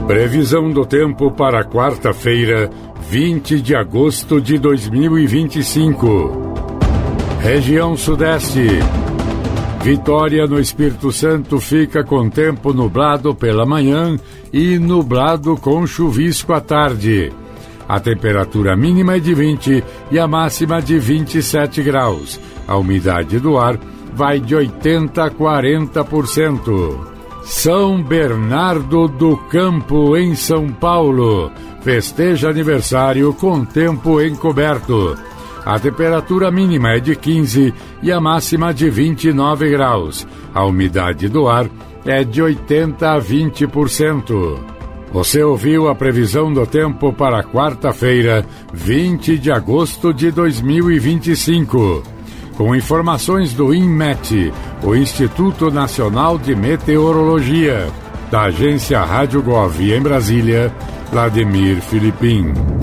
Previsão do tempo para quarta-feira, 20 de agosto de 2025. Região Sudeste. Vitória, no Espírito Santo, fica com tempo nublado pela manhã e nublado com chuvisco à tarde. A temperatura mínima é de 20 e a máxima de 27 graus. A umidade do ar vai de 80% a 40%. São Bernardo do Campo, em São Paulo, festeja aniversário com tempo encoberto. A temperatura mínima é de 15 e a máxima de 29 graus. A umidade do ar é de 80% a 20%. Você ouviu a previsão do tempo para quarta-feira, 20 de agosto de 2025. Com informações do INMET, o Instituto Nacional de Meteorologia, da agência Rádio Gov em Brasília, Vladimir Filipim.